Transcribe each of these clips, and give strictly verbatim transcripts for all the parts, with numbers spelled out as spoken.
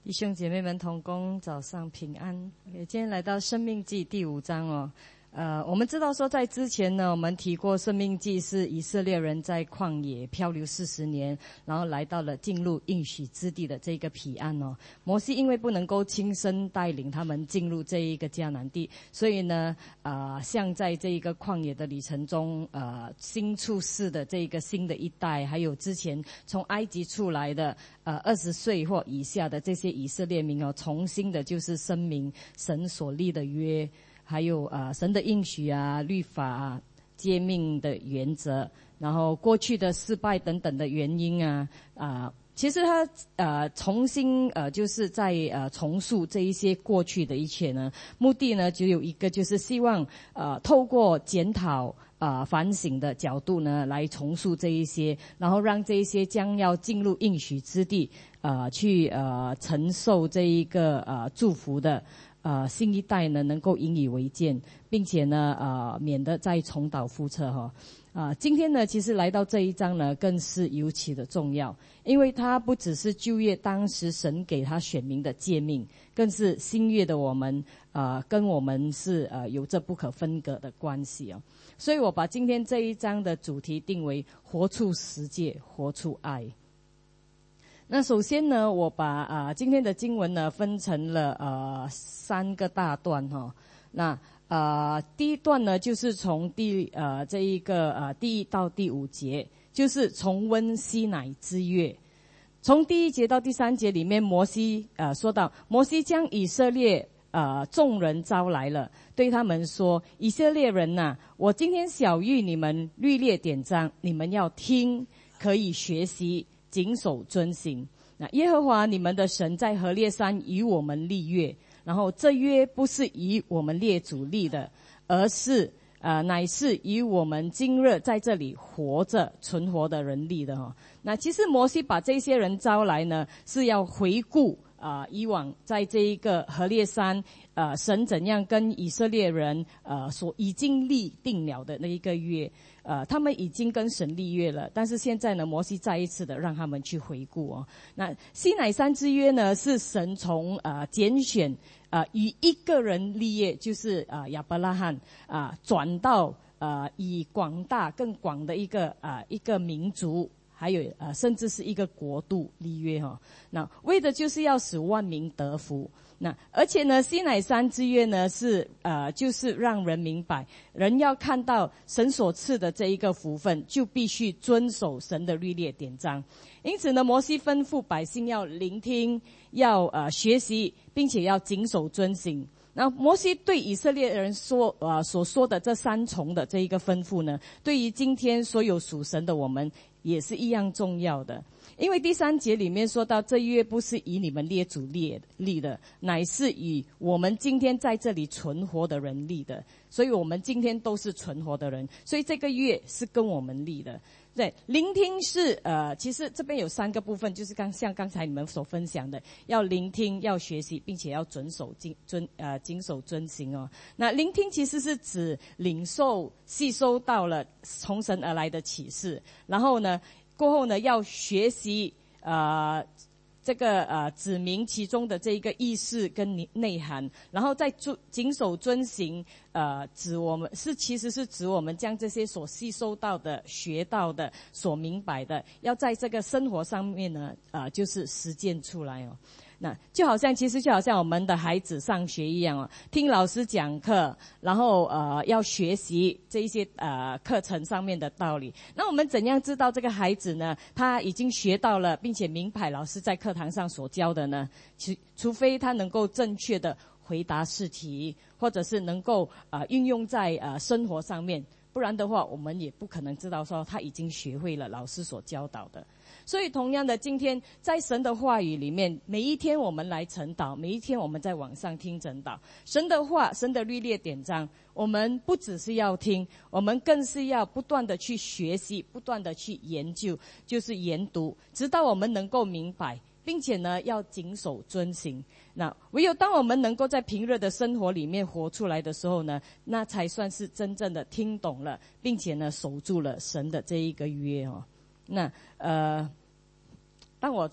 弟兄姐妹们同工，早上平安。今天来到申命记第五章哦。呃，我们知道说在之前呢，我们提过申命记是以色列人在旷野漂流四十年，然后来到了进入应许之地的这个彼岸哦。摩西因为不能够亲身带领他们进入这一个迦南地，所以呢，呃，像在这一个旷野的旅程中，呃，新出世的这一个新的一代，还有之前从埃及出来的呃二十岁或以下的这些以色列民哦，重新的就是声明神所立的约。还有呃神的应许啊、律法啊、诫命的原则，然后过去的失败等等的原因啊啊、呃，其实他呃重新呃就是在呃重塑这一些过去的一切呢，目的呢只有一个，就是希望呃透过检讨呃反省的角度呢来重塑这一些，然后让这一些将要进入应许之地呃去呃承受这一个呃祝福的。呃，新一代呢能够引以为鉴，并且呢，呃，免得再重蹈覆辙哈。啊、呃，今天呢，其实来到这一章呢，更是尤其的重要，因为它不只是旧约当时神给他选民的诫命，更是新约的我们，呃，跟我们是呃有着不可分割的关系哦。所以我把今天这一章的主题定为“活出十诫，活出爱”。那首先呢，我把啊、呃、今天的经文呢分成了呃三个大段哈、哦。那呃第一段呢就是从第呃这一个呃第一到第五节，就是重温西乃之约。从第一节到第三节里面，摩西呃说到，摩西将以色列呃众人招来了，对他们说：以色列人呐、啊，我今天晓谕你们律例典章，你们要听，可以学习。谨守遵行。那耶和华你们的神在何烈山与我们立约，然后这约不是与我们列祖立的，而是呃乃是与我们今日在这里活着存活的人立的哈。那其实摩西把这些人招来呢，是要回顾啊、呃、以往在这一个何烈山呃神怎样跟以色列人呃所已经立定了的那一个约。呃，他们已经跟神立约了，但是现在呢，摩西再一次的让他们去回顾哦。那西乃山之约呢，是神从呃拣选呃与一个人立约，就是呃亚伯拉罕啊、呃，转到呃以广大更广的一个啊、呃、一个民族。还有呃，甚至是一个国度立约哈、哦，那为的就是要使万民得福。那而且呢，西乃山之约呢是呃，就是让人明白，人要看到神所赐的这一个福分，就必须遵守神的律例典章。因此呢，摩西吩咐百姓要聆听，要呃学习，并且要谨守遵行。那摩西对以色列人说呃所说的这三重的这一个吩咐呢，对于今天所有属神的我们也是一样重要的。因为第三节里面说到，这约不是以你们列祖列立的，乃是以我们今天在这里存活的人立的。所以我们今天都是存活的人，所以这个约是跟我们立的。对，聆听是呃，其实这边有三个部分，就是刚像刚才你们所分享的，要聆听，要学习，并且要遵守遵遵呃谨守遵行哦。那聆听其实是指领受、吸收到了从神而来的启示，然后呢，过后呢要学习呃。这个呃指明其中的这一个意思跟内涵，然后再遵谨守遵行，呃指我们是其实是指我们将这些所吸收到的、学到的、所明白的，要在这个生活上面呢，呃就是实践出来哦。那就好像，其实就好像我们的孩子上学一样哦，听老师讲课，然后呃要学习这一些呃课程上面的道理。那我们怎样知道这个孩子呢，他已经学到了，并且明白老师在课堂上所教的呢？除除非他能够正确的回答试题，或者是能够呃运用在呃生活上面，不然的话，我们也不可能知道说他已经学会了老师所教导的。所以同样的，今天在神的话语里面，每一天我们来晨祷，每一天我们在网上听晨祷，神的话，神的律例典章，我们不只是要听，我们更是要不断的去学习，不断的去研究，就是研读，直到我们能够明白，并且呢要谨守遵行。那唯有当我们能够在平日的生活里面活出来的时候呢，那才算是真正的听懂了，并且呢守住了神的这一个约哦。那呃，当我在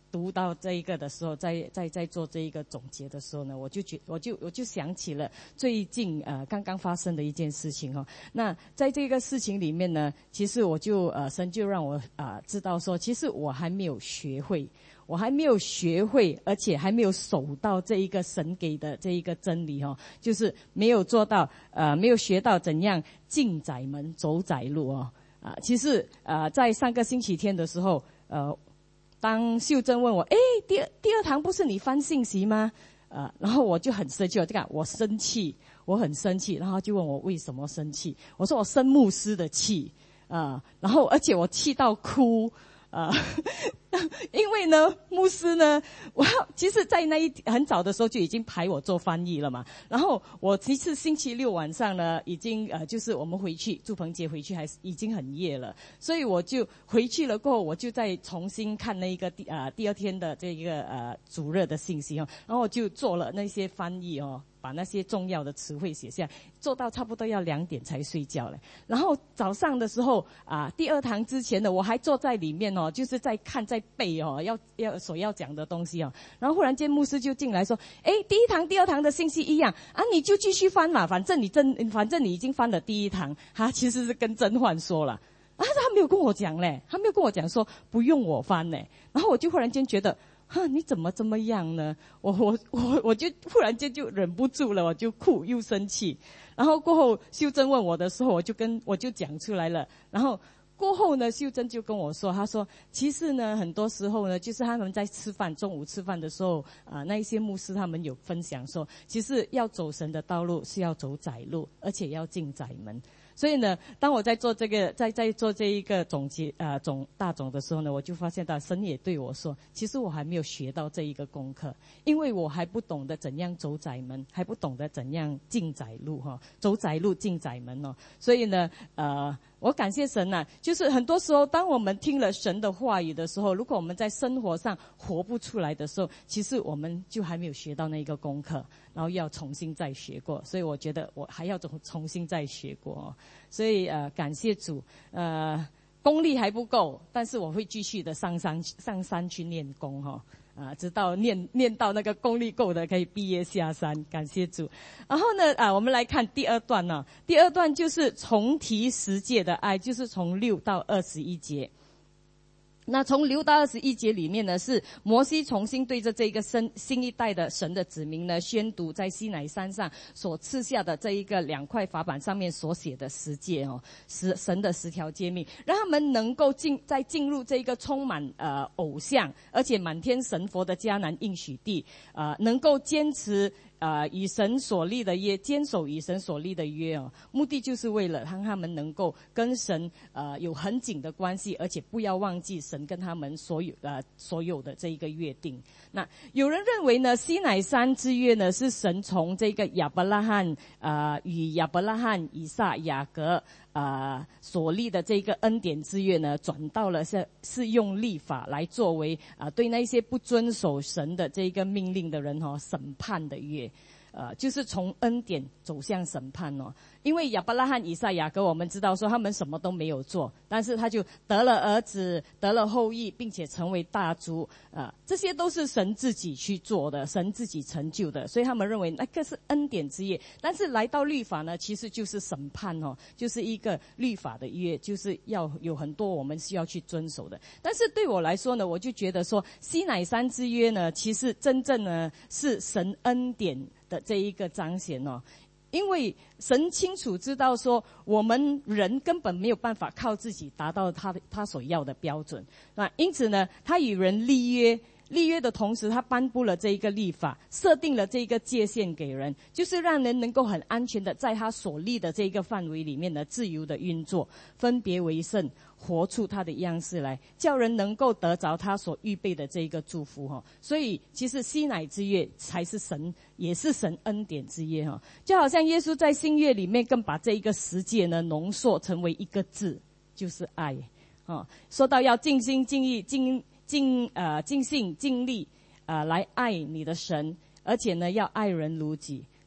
读到这一个的时候，在在在做这一个总结的时候呢，我就觉我就我就想起了最近呃刚刚发生的一件事情哦。那在这个事情里面呢，其实我就呃神就让我啊、呃、知道说，其实我还没有学会。我还没有学会，而且还没有守到这一个神给的这一个真理哦，就是没有做到，呃，没有学到怎样进窄门走窄路哦。啊、呃，其实呃，在上个星期天的时候，呃，当秀珍问我，诶，第二第二堂不是你翻信息吗？呃，然后我就很生气，我就讲我生气，我很生气，然后就问我为什么生气？我说我生牧师的气，啊、呃，然后而且我气到哭。啊、呃，因为呢，牧师呢，我其实，在那一很早的时候就已经排我做翻译了嘛。然后我其实星期六晚上呢，已经呃，就是我们回去祝鹏杰回去还是已经很夜了，所以我就回去了过后，我就再重新看那一个第啊、呃、第二天的这个呃主日的信息哦，然后我就做了那些翻译哦。把那些重要的词汇写下，做到差不多要两点才睡觉了。然后早上的时候啊，第二堂之前的我还坐在里面哦，就是在看在背哦，要要所要讲的东西哦。然后忽然间牧师就进来说：“哎，第一堂、第二堂的信息一样啊，你就继续翻嘛，反正你真，反正你已经翻了第一堂。”他其实是跟甄嬛说了，啊，他没有跟我讲嘞，他没有跟我讲说不用我翻嘞。然后我就忽然间觉得。哈，你怎么这么样呢？我我我我就忽然间就忍不住了，我就哭又生气。然后过后秀珍问我的时候，我就跟我就讲出来了。然后过后呢，秀珍就跟我说，她说其实呢，很多时候呢，就是他们在吃饭，中午吃饭的时候，啊、呃，那一些牧师他们有分享说，其实要走神的道路是要走窄路，而且要进窄门。所以呢，当我在做这个，在在做这一个总结啊、呃、总大总的时候呢，我就发现到神也对我说，其实我还没有学到这一个功课，因为我还不懂得怎样走窄门，还不懂得怎样进窄路哈，走窄路进窄门哦。所以呢，呃，我感谢神呐、啊，就是很多时候，当我们听了神的话语的时候，如果我们在生活上活不出来的时候，其实我们就还没有学到那个功课，然后要重新再学过。所以我觉得我还要重重新再学过哦。所以呃，感谢主，呃，功力还不够，但是我会继续的上山上山去练功哈、哦，啊、呃，直到念念到那个功力够的，可以毕业下山。感谢主。然后呢，啊，我们来看第二段呢、哦，第二段就是重提十诫的爱，就是从六到二十一节。那从六到二十一节里面呢，是摩西重新对着这个新新一代的神的子民呢，宣读在西乃山上所赐下的这一个两块法板上面所写的十诫哦，十神的十条诫命，让他们能够进在进入这一个充满呃偶像而且满天神佛的迦南应许地，呃，能够坚持。呃，与神所立的约，坚守与神所立的约哦，目的就是为了让他们能够跟神呃有很紧的关系，而且不要忘记神跟他们所有呃所有的这一个约定。那有人认为呢，西乃山之约呢是神从这个亚伯拉罕呃与亚伯拉罕、以撒、雅各呃所立的这个恩典之约呢，转到了是是用律法来作为啊、呃、对那些不遵守神的这个命令的人哈、哦、审判的约。呃，就是从恩典走向审判哦。因为亚伯拉罕、以撒、雅各，我们知道说他们什么都没有做，但是他就得了儿子，得了后裔，并且成为大族。呃，这些都是神自己去做的，神自己成就的，所以他们认为那个是恩典之约。但是来到律法呢，其实就是审判哦，就是一个律法的约，就是要有很多我们需要去遵守的。但是对我来说呢，我就觉得说西乃山之约呢，其实真正呢是神恩典的这一个彰显哦。因为神清楚知道说，我们人根本没有办法靠自己达到他的他所要的标准，那因此呢，他与人立约，立约的同时，他颁布了这一个律法，设定了这一个界限给人，就是让人能够很安全的在他所立的这一个范围里面呢，自由的运作，分别为圣，活出他的样式来，叫人能够得着他所预备的这一个祝福哈。所以其实西乃之约才是神，也是神恩典之约哈。就好像耶稣在新约里面更把这一个十诫呢浓缩成为一个字，就是爱啊。说到要尽心尽意尽尽呃尽性尽力啊、呃、来爱你的神，而且呢要爱人如己。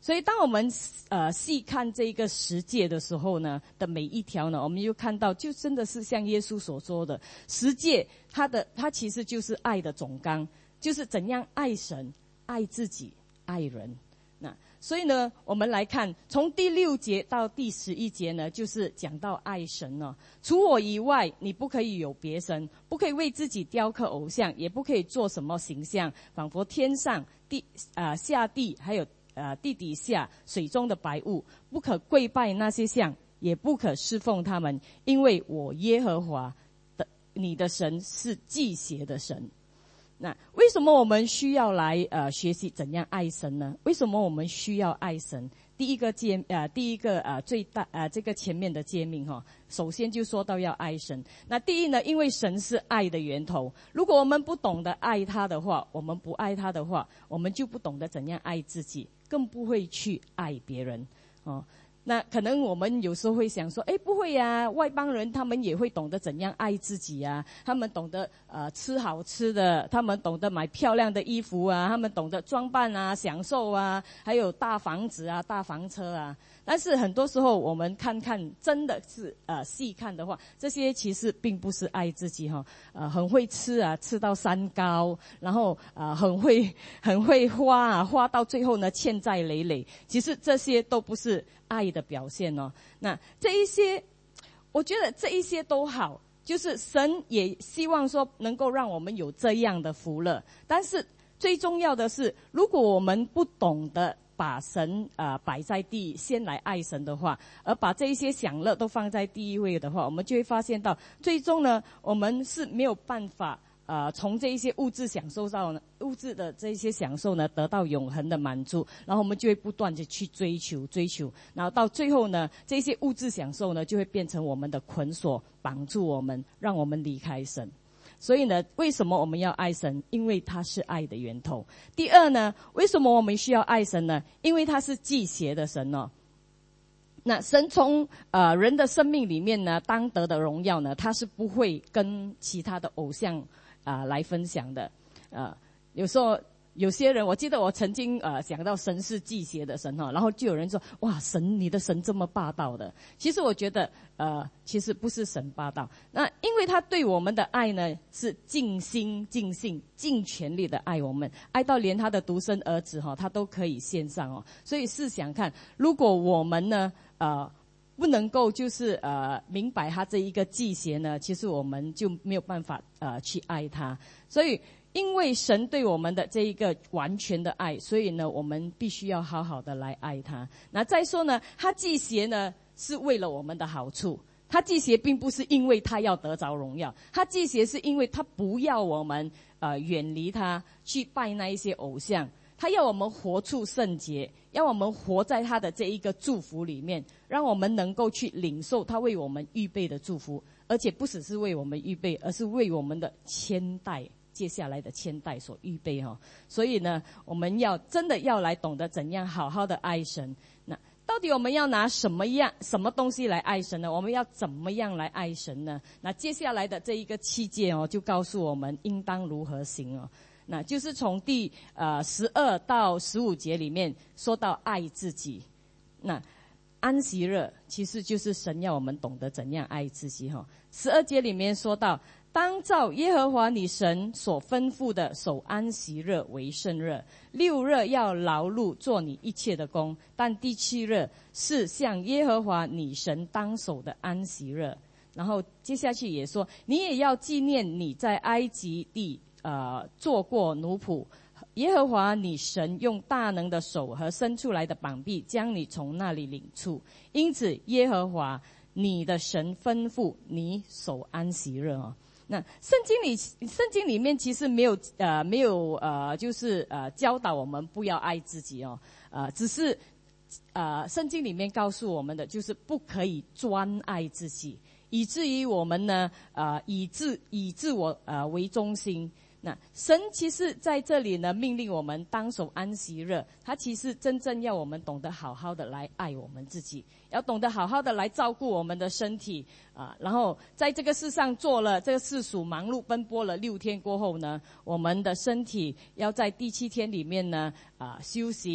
所以当我们呃细看这个十诫的时候呢，的每一条呢，我们就看到，就真的是像耶稣所说的，十诫它的它其实就是爱的总纲，就是怎样爱神、爱自己、爱人。那所以呢，我们来看从第六节到第十一节呢，就是讲到爱神了。除我以外，你不可以有别神，不可以为自己雕刻偶像，也不可以做什么形象，仿佛天上、地啊、呃、下地还有呃地底下水中的百物，不可跪拜那些像，也不可侍奉他们，因为我耶和华的你的神是忌邪的神。那为什么我们需要来呃学习怎样爱神呢？为什么我们需要爱神？第一个诫呃第一个呃最大呃这个前面的诫命哈、哦，首先就说到要爱神。那第一呢，因为神是爱的源头。如果我们不懂得爱他的话，我们不爱他的话，我们就不懂得怎样爱自己，更不会去爱别人哦。那可能我们有时候会想说，诶，不会啊，外邦人他们也会懂得怎样爱自己啊，他们懂得呃吃好吃的，他们懂得买漂亮的衣服啊，他们懂得装扮啊、享受啊，还有大房子啊、大房车啊。但是很多时候我们看看，真的是呃细看的话，这些其实并不是爱自己哈，呃很会吃啊，吃到三高，然后呃很会很会花啊，花到最后呢欠债累累，其实这些都不是爱的表现哦。那这一些，我觉得这一些都好，就是神也希望说能够让我们有这样的福乐。但是最重要的是，如果我们不懂得把神啊、呃、摆在第一，先来爱神的话，而把这一些享乐都放在第一位的话，我们就会发现到，最终呢，我们是没有办法呃，从这一些物质享受到呢，物质的这一些享受呢，得到永恒的满足，然后我们就会不断的去追求追求，然后到最后呢，这些物质享受呢，就会变成我们的捆锁，绑住我们，让我们离开神。所以呢，为什么我们要爱神？因为他是爱的源头。第二呢，为什么我们需要爱神呢？因为他是忌邪的神哦。那神从呃人的生命里面呢，当得的荣耀呢，他是不会跟其他的偶像啊、呃、来分享的。呃，有时候有些人，我记得我曾经呃讲到神是忌邪的神哈，然后就有人说，哇，神你的神这么霸道的。其实我觉得呃其实不是神霸道，那因为他对我们的爱呢是尽心尽性尽全力的爱我们，爱到连他的独生儿子哈他都可以献上哦。所以试想看，如果我们呢呃不能够就是呃明白他这一个忌邪呢，其实我们就没有办法呃去爱他。所以因为神对我们的这一个完全的爱，所以呢我们必须要好好的来爱他。那再说呢，他忌邪呢是为了我们的好处，他忌邪并不是因为他要得着荣耀，他忌邪是因为他不要我们呃远离他，去拜那一些偶像，他要我们活出圣洁，要我们活在他的这一个祝福里面，让我们能够去领受他为我们预备的祝福，而且不只是为我们预备，而是为我们的千代接下来的千代所预备哈。所以呢，我们要真的要来懂得怎样好好的爱神。那到底我们要拿什么样什么东西来爱神呢？我们要怎么样来爱神呢？那接下来的这一个七诫哦，就告诉我们应当如何行哦。那就是从第呃十二到十五节里面说到爱自己。那安息日其实就是神要我们懂得怎样爱自己哈。十二节里面说到，当照耶和华你神所吩咐的守安息日为圣日，六日要劳碌做你一切的工，但第七日是向耶和华你神当守的安息日。然后接下去也说，你也要纪念你在埃及地呃做过奴仆，耶和华你神用大能的手和伸出来的膀臂将你从那里领出，因此耶和华你的神吩咐你守安息日哦。那圣经里圣经里面其实没有呃没有呃就是呃教导我们不要爱自己哦，呃只是呃圣经里面告诉我们的就是不可以专爱自己，以至于我们呢呃以自以自我呃为中心。那神其实在这里呢命令我们当守安息日，他其实真正要我们懂得好好的来爱我们自己，要懂得好好的来照顾我们的身体啊。然后在这个世上做了这个世俗忙碌奔波了六天过后呢，我们的身体要在第七天里面呢啊休息，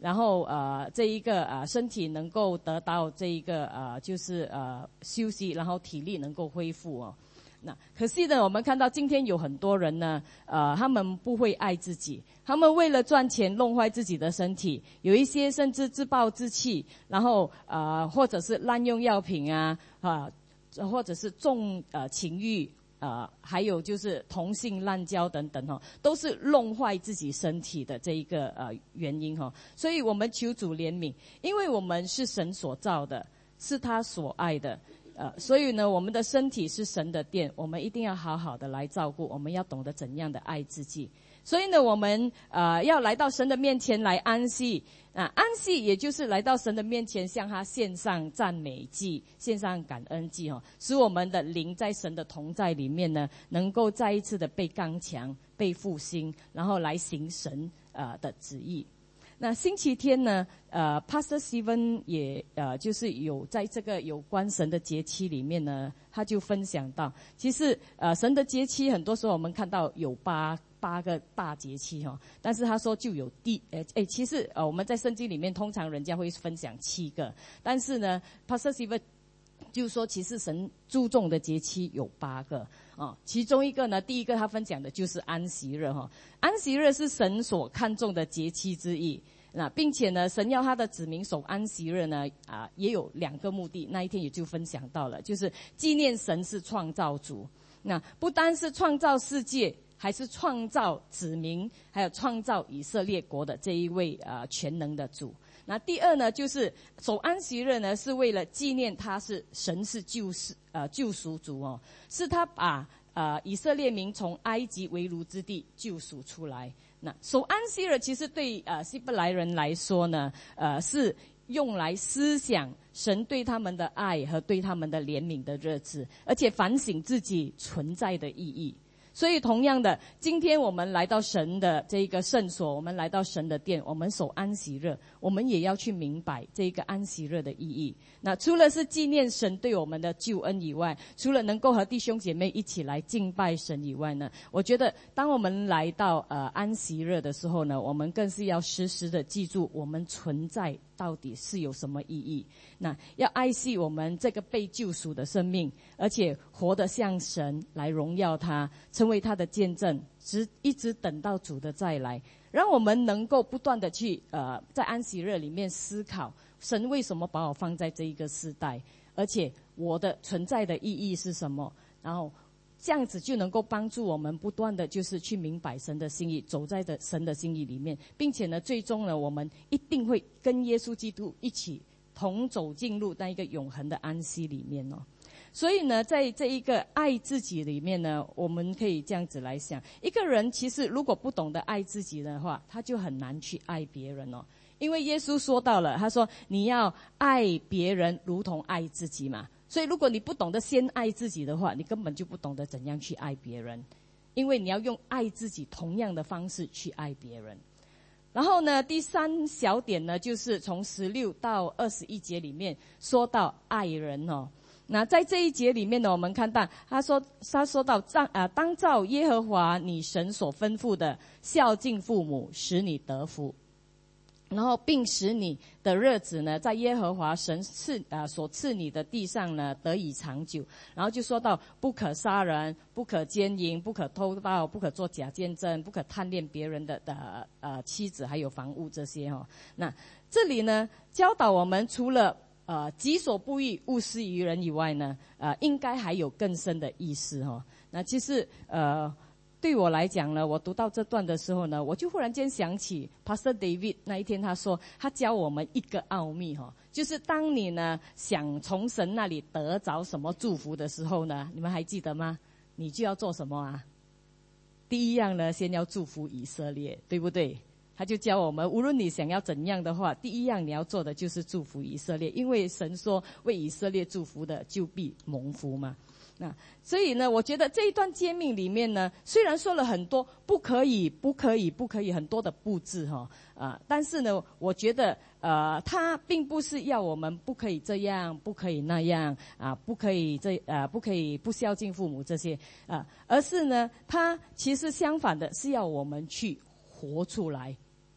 然后呃这一个呃身体能够得到这一个呃就是呃休息，然后体力能够恢复哦。那可惜呢，我们看到今天有很多人呢，呃，他们不会爱自己，他们为了赚钱弄坏自己的身体，有一些甚至自暴自弃，然后呃，或者是滥用药品啊，啊，或者是重呃情欲，呃，还有就是同性滥交等等哈、哦，都是弄坏自己身体的这一个呃原因哈、哦。所以我们求主怜悯，因为我们是神所造的，是他所爱的。呃，所以呢，我们的身体是神的殿，我们一定要好好的来照顾，我们要懂得怎样的爱自己。所以呢，我们呃要来到神的面前来安息啊，安息也就是来到神的面前，向他献上赞美祭，献上感恩祭哦，使我们的灵在神的同在里面呢，能够再一次的被刚强、被复兴，然后来行神呃的旨意。那星期天呢，呃 Pastor Steven 也呃就是有在这个有关神的节期里面呢，他就分享到，其实呃神的节期很多时候我们看到有八八个大节期哈、哦，但是他说就有第呃诶其实呃我们在圣经里面通常人家会分享七个，但是呢 Pastor Steven 就是说其实神注重的节期有八个啊，其中一个呢，第一个他分享的就是安息日哈，安息日是神所看重的节期之一。那并且呢，神要他的子民守安息日呢，啊，也有两个目的。那一天也就分享到了，就是纪念神是创造主。那不单是创造世界，还是创造子民，还有创造以色列国的这一位啊全能的主。那第二呢，就是守安息日呢，是为了纪念他是神是救世呃救赎主哦，是他把呃以色列民从埃及为奴之地救赎出来。那守安息日其实对呃希伯来人来说呢，呃是用来思想神对他们的爱和对他们的怜悯的日子，而且反省自己存在的意义。所以同样的，今天我们来到神的这个圣所，我们来到神的殿，我们守安息日，我们也要去明白这个安息日的意义。那除了是纪念神对我们的救恩以外，除了能够和弟兄姐妹一起来敬拜神以外呢，我觉得当我们来到呃安息日的时候呢，我们更是要时时的记住我们存在到底是有什么意义。那要爱惜我们这个被救赎的生命，而且活得像神，来荣耀他，成为他的见证，直一直等到主的再来，让我们能够不断的去呃在安息日里面思考神为什么把我放在这一个世代，而且我的存在的意义是什么，然后这样子就能够帮助我们不断的就是去明白神的心意，走在的神的心意里面，并且呢最终呢我们一定会跟耶稣基督一起同走进入那一个永恒的安息里面哦。所以呢，在这一个爱自己里面呢，我们可以这样子来想，一个人其实如果不懂得爱自己的话，他就很难去爱别人哦。因为耶稣说到了，他说你要爱别人如同爱自己嘛。所以如果你不懂得先爱自己的话，你根本就不懂得怎样去爱别人，因为你要用爱自己同样的方式去爱别人。然后呢，第三小点呢，就是从十六到二十一节里面说到爱人哦。那在这一节里面呢，我们看到他说他说到当啊当照耶和华你神所吩咐的孝敬父母，使你得福。然后并使你的日子呢，在耶和华神赐啊所赐你的地上呢得以长久。然后就说到不可杀人，不可奸淫，不可偷盗，不可做假见证，不可贪恋别人的的呃妻子还有房屋这些哦。那这里呢教导我们除了呃己所不欲，勿施于人以外呢，呃应该还有更深的意思哦。那其实呃。对我来讲呢，我读到这段的时候呢，我就忽然间想起 Pastor David 那一天他说，他教我们一个奥秘哈，就是当你呢想从神那里得着什么祝福的时候呢，你们还记得吗？你就要做什么啊？第一样呢，先要祝福以色列，对不对？他就教我们，无论你想要怎样的话，第一样你要做的就是祝福以色列，因为神说为以色列祝福的就必蒙福嘛。那所以呢，我觉得这一段诫命里面呢，虽然说了很多不可以、不可以、不可以很多的布置哈啊，但是呢，我觉得呃，它并不是要我们不可以这样、不可以那样啊，不可以这啊，不可以不孝敬父母这些啊，而是呢，它其实相反的是要我们去活出来。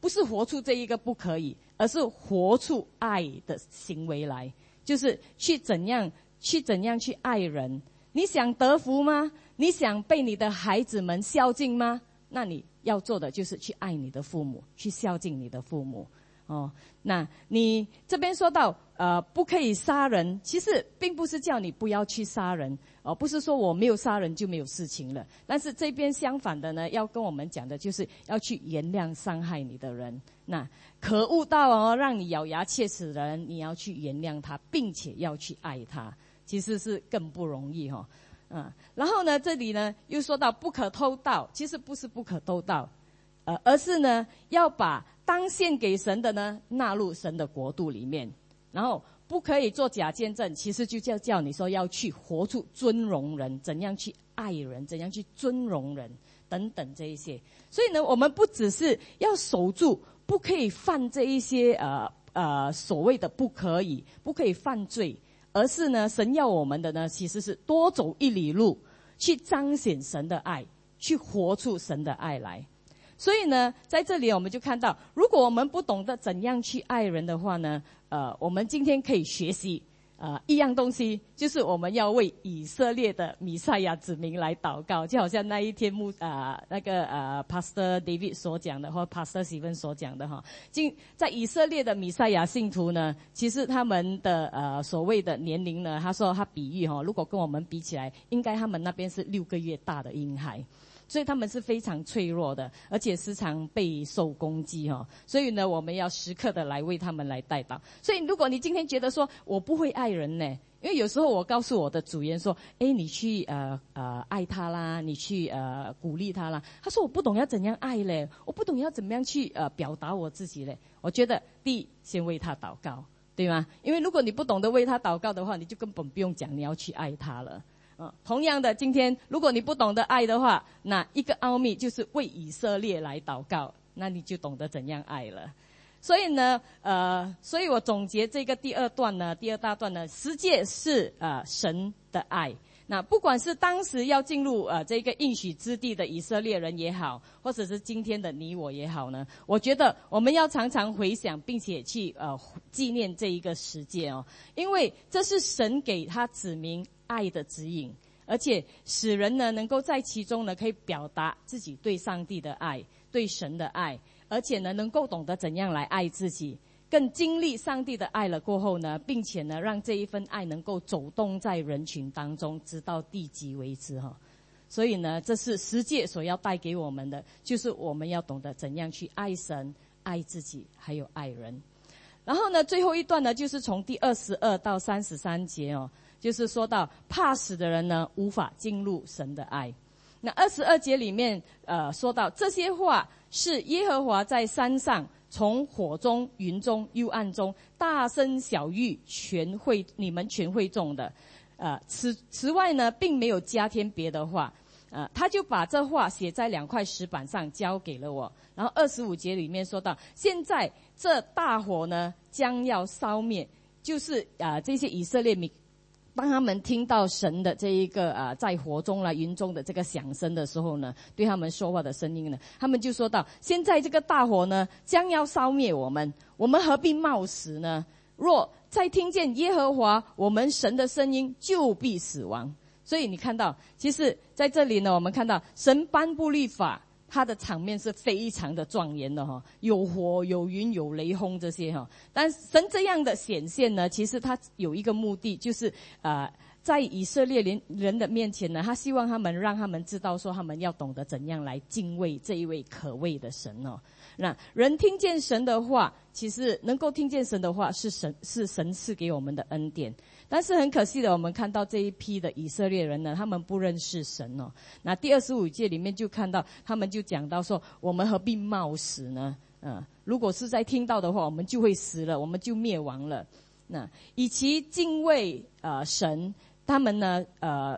不是活出这一个不可以，而是活出爱的行为来，就是去怎样去怎样去爱人。你想得福吗？你想被你的孩子们孝敬吗？那你要做的就是去爱你的父母，去孝敬你的父母。哦，那你这边说到呃不可以杀人，其实并不是叫你不要去杀人，哦，不是说我没有杀人就没有事情了。但是这边相反的呢，要跟我们讲的就是要去原谅伤害你的人。那可恶到哦让你咬牙切齿的人，你要去原谅他，并且要去爱他，其实是更不容易哈、哦。嗯，然后呢，这里呢又说到不可偷盗，其实不是不可偷盗，呃，而是呢要把当献给神的呢纳入神的国度里面，然后不可以做假见证，其实就叫叫你说要去活出尊荣人，怎样去爱人，怎样去尊荣人等等这一些。所以呢，我们不只是要守住，不可以犯这一些呃呃所谓的不可以，不可以犯罪，而是呢，神要我们的呢，其实是多走一里路，去彰显神的爱，去活出神的爱来。所以呢，在这里我们就看到，如果我们不懂得怎样去爱人的话呢，呃，我们今天可以学习呃一样东西，就是我们要为以色列的弥赛亚子民来祷告，就好像那一天牧啊、呃、那个呃 Pastor David 所讲的，或 Pastor Stephen 所讲的哈，今在以色列的弥赛亚信徒呢，其实他们的呃所谓的年龄呢，他说他比喻哈，如果跟我们比起来，应该他们那边是六个月大的婴孩。所以他们是非常脆弱的，而且时常备受攻击哈、哦。所以呢，我们要时刻的来为他们来代祷。所以如果你今天觉得说我不会爱人呢，因为有时候我告诉我的组员说，诶，你去呃呃爱他啦，你去呃鼓励他啦。他说我不懂要怎样爱嘞，我不懂要怎么样去呃表达我自己嘞。我觉得第一，先为他祷告，对吗？因为如果你不懂得为他祷告的话，你就根本不用讲你要去爱他了。嗯，同样的，今天如果你不懂得爱的话，那一个奥秘就是为以色列来祷告，那你就懂得怎样爱了。所以呢，呃，所以我总结这个第二段呢，第二大段呢，十诫是呃神的爱。那不管是当时要进入呃这个应许之地的以色列人也好，或者是今天的你我也好呢，我觉得我们要常常回想，并且去呃纪念这一个十诫哦，因为这是神给他子民爱的指引，而且使人呢能够在其中呢可以表达自己对上帝的爱，对神的爱，而且呢能够懂得怎样来爱自己，更经历上帝的爱了过后呢，并且呢让这一份爱能够走动在人群当中，直到地极为止哈。所以呢，这是十诫所要带给我们的，就是我们要懂得怎样去爱神、爱自己，还有爱人。然后呢，最后一段呢，就是从第二十二到三十三节哦，就是说到怕死的人呢，无法进入神的爱。那二十二节里面，呃，说到这些话是耶和华在山上，从火中、云中、幽暗中大声小谕全会你们全会众的。呃，此此外呢，并没有加添别的话。呃，他就把这话写在两块石板上，交给了我。然后二十五节里面说到，现在这大火呢将要烧灭，就是啊、呃、这些以色列民，当他们听到神的这一个啊、呃、在火中啦、云中的这个响声的时候呢，对他们说话的声音呢，他们就说到，现在这个大火呢将要烧灭我们，我们何必冒死呢？若再听见耶和华我们神的声音，就必死亡。所以你看到，其实在这里呢，我们看到神颁布律法，它的场面是非常的庄严的哈，有火、有云、有雷轰这些哈。但神这样的显现呢，其实它有一个目的，就是啊、呃，在以色列人人的面前呢，他希望他们让他们知道说，他们要懂得怎样来敬畏这一位可畏的神哦。那人听见神的话，其实能够听见神的话，是神是神赐给我们的恩典。但是很可惜的，我们看到这一批的以色列人呢，他们不认识神哦。那第二十五节里面就看到，他们就讲到说，我们何必冒死呢？嗯、呃，如果是在听到的话，我们就会死了，我们就灭亡了。那与其敬畏呃神，他们呢呃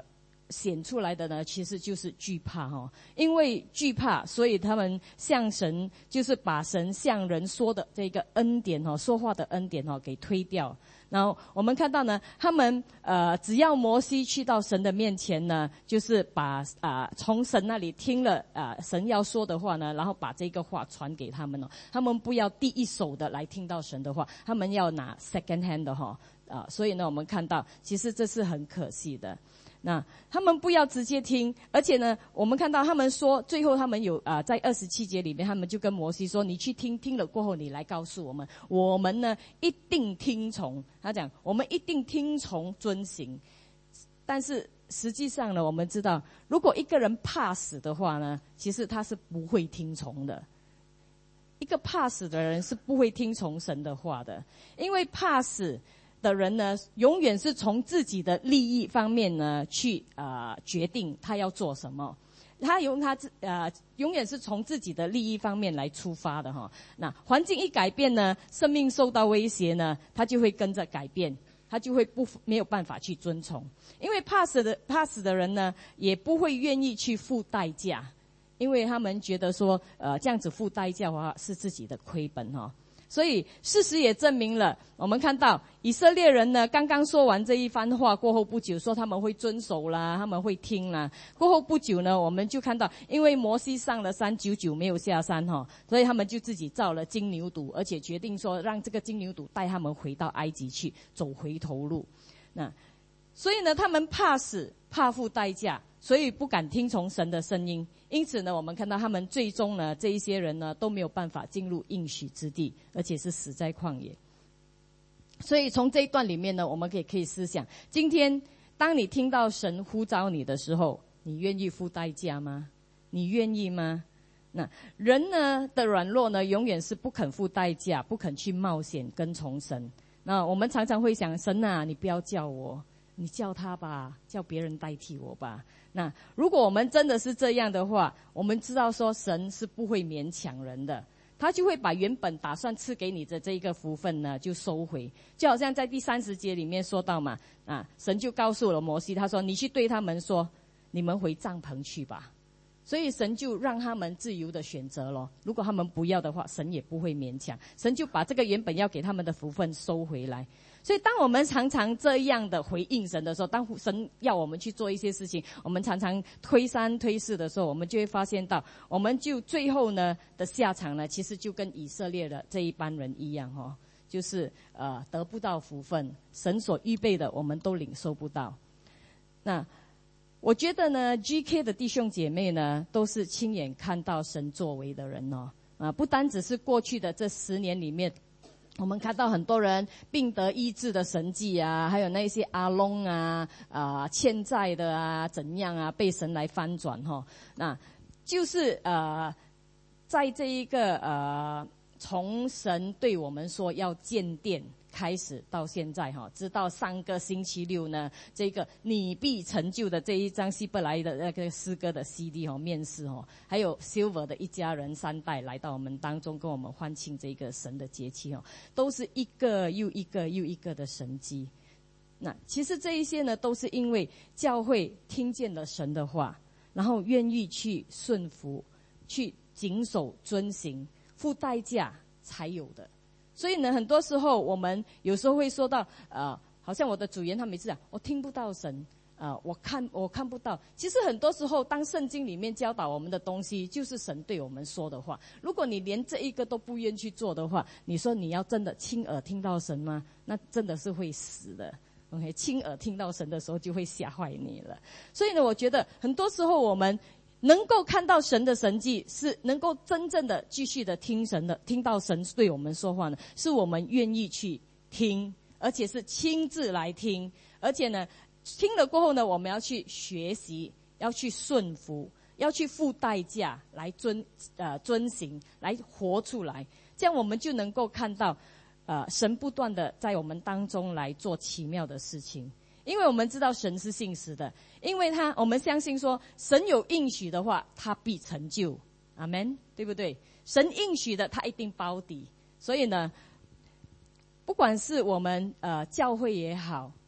显出来的呢，其实就是惧怕哈、哦，因为惧怕，所以他们向神，就是把神向人说的这个恩典哈、哦，说话的恩典哈、哦，给推掉。然后我们看到呢，他们呃，只要摩西去到神的面前呢，就是把啊、呃、从神那里听了啊、呃、神要说的话呢，然后把这个话传给他们哦。他们不要第一手的来听到神的话，他们要拿 second hand 的哈啊、呃，所以呢，我们看到其实这是很可惜的。那他们不要直接听，而且呢，我们看到他们说，最后他们有啊、呃，在二十七节里面，他们就跟摩西说：“你去听，听了过后，你来告诉我们，我们呢一定听从。”他讲：“我们一定听从遵行。”但是实际上呢，我们知道，如果一个人怕死的话呢，其实他是不会听从的。一个怕死的人是不会听从神的话的，因为怕死的人呢，永远是从自己的利益方面呢去啊、呃、决定他要做什么，他用他自呃永远是从自己的利益方面来出发的哈。那环境一改变呢，生命受到威胁呢，他就会跟着改变，他就会不没有办法去遵从，因为怕死的怕死的人呢，也不会愿意去付代价，因为他们觉得说呃这样子付代价的话是自己的亏本哈。所以事实也证明了，我们看到以色列人呢，刚刚说完这一番话过后不久，说他们会遵守啦，他们会听啦。过后不久呢，我们就看到，因为摩西上了山，久久没有下山哈，所以他们就自己造了金牛犊，而且决定说让这个金牛犊带他们回到埃及去，走回头路。那所以呢，他们怕死，怕付代价，所以不敢听从神的声音。因此呢，我们看到他们最终呢，这一些人呢都没有办法进入应许之地，而且是死在旷野。所以从这一段里面呢，我们可以可以思想，今天当你听到神呼召你的时候，你愿意付代价吗？你愿意吗？那人呢的软弱呢，永远是不肯付代价，不肯去冒险跟从神。那我们常常会想，神啊，你不要叫我，你叫他吧，叫别人代替我吧。那如果我们真的是这样的话，我们知道说神是不会勉强人的，他就会把原本打算赐给你的这一个福分呢就收回。就好像在第三十节里面说到嘛，啊，神就告诉了摩西，他说你去对他们说，你们回帐篷去吧。所以神就让他们自由的选择咯，如果他们不要的话，神也不会勉强，神就把这个原本要给他们的福分收回来。所以当我们常常这样的回应神的时候，当神要我们去做一些事情，我们常常推三推四的时候，我们就会发现到，我们就最后呢的下场呢，其实就跟以色列的这一班人一样哦，就是呃得不到福分，神所预备的我们都领受不到。那我觉得呢 G K 的弟兄姐妹呢，都是亲眼看到神作为的人哦。啊，不单只是过去的这十年里面，我们看到很多人病得医治的神迹啊，还有那些阿龙啊、啊欠债的啊，怎样啊，被神来翻转哈、哦。那就是呃，在这一个呃，从神对我们说要建殿开始到现在哈，直到上个星期六呢，这个你必成就的这一张希伯来的那个诗歌的 C D 哈面世哈，还有 Silver 的一家人三代来到我们当中，跟我们欢庆这个神的节期哈，都是一个又一个又一个的神迹。那其实这一些呢，都是因为教会听见了神的话，然后愿意去顺服，去谨守遵行，付代价才有的。所以呢，很多时候我们有时候会说到，呃，好像我的组员他每次讲，我听不到神，呃，我看我看不到。其实很多时候，当圣经里面教导我们的东西，就是神对我们说的话。如果你连这一个都不愿去做的话，你说你要真的亲耳听到神吗？那真的是会死的。OK， 亲耳听到神的时候，就会吓坏你了。所以呢，我觉得很多时候我们能够看到神的神迹，是能够真正的继续的听神的，听到神对我们说话呢，是我们愿意去听，而且是亲自来听，而且呢，听了过后呢，我们要去学习，要去顺服，要去付代价来遵呃遵行，来活出来，这样我们就能够看到，呃，神不断的在我们当中来做奇妙的事情。因为我们知道神是信实的，因为他我们相信说神有应许的话，他必成就，阿们，对不对？神应许的他一定包底。所以呢，不管是我们呃教会也好，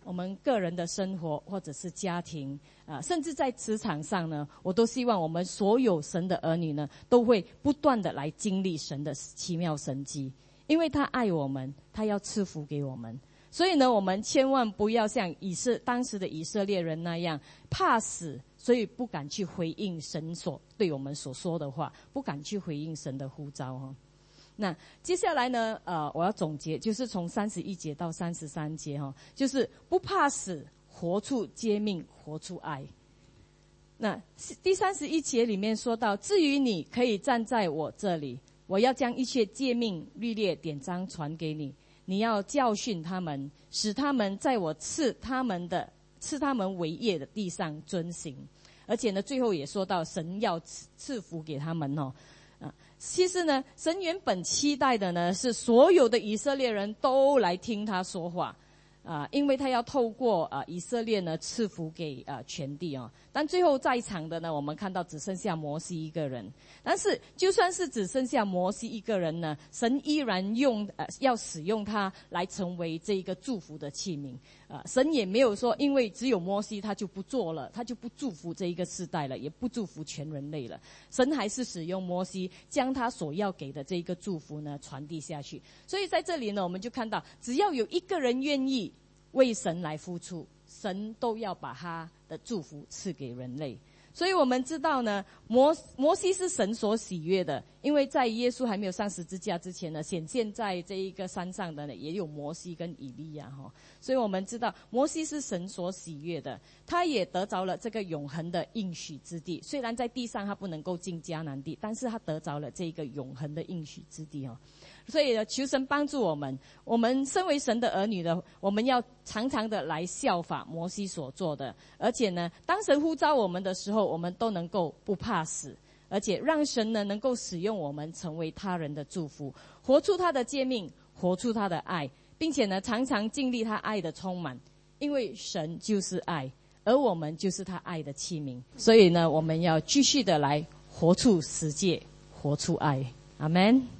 我们个人的生活或者是家庭啊，甚至在职场上呢，我都希望我们所有神的儿女呢，都会不断的来经历神的奇妙神迹，因为他爱我们，他要赐福给我们。所以呢，我们千万不要像以色当时的以色列人那样怕死，所以不敢去回应神所对我们所说的话，不敢去回应神的呼召哈。那接下来呢，呃，我要总结，就是从三十一节到三十三节哈，就是不怕死，活出诫命，活出爱。那第三十一节里面说到，至于你可以站在我这里，我要将一切诫命、律例、典章传给你，你要教训他们，使他们在我赐他们的赐他们为业的地上遵行。而且呢，最后也说到，神要赐赐福给他们哦。啊，其实呢，神原本期待的呢，是所有的以色列人都来听他说话，啊，因为他要透过啊以色列呢赐福给啊全地哦。但最后在场的呢，我们看到只剩下摩西一个人。但是就算是只剩下摩西一个人呢，神依然用呃要使用他来成为这一个祝福的器皿。啊，神也没有说因为只有摩西他就不做了，他就不祝福这一个世代了，也不祝福全人类了。神还是使用摩西将他所要给的这一个祝福呢传递下去。所以在这里呢，我们就看到只要有一个人愿意为神来付出，神都要把他的祝福赐给人类。所以我们知道呢，摩摩西是神所喜悦的，因为在耶稣还没有上十字架之前呢，显现在这一个山上的呢，也有摩西跟以利亚哈。所以我们知道摩西是神所喜悦的，他也得着了这个永恒的应许之地。虽然在地上他不能够进迦南地，但是他得着了这个永恒的应许之地哦。所以呢，求神帮助我们，我们身为神的儿女的，我们要常常的来效法摩西所做的，而且呢，当神呼召我们的时候，我们都能够不怕死，而且让神呢能够使用我们成为他人的祝福，活出他的诫命，活出他的爱，并且呢常常经历他爱的充满，因为神就是爱，而我们就是他爱的器皿。所以呢，我们要继续的来活出十诫，活出爱。阿们。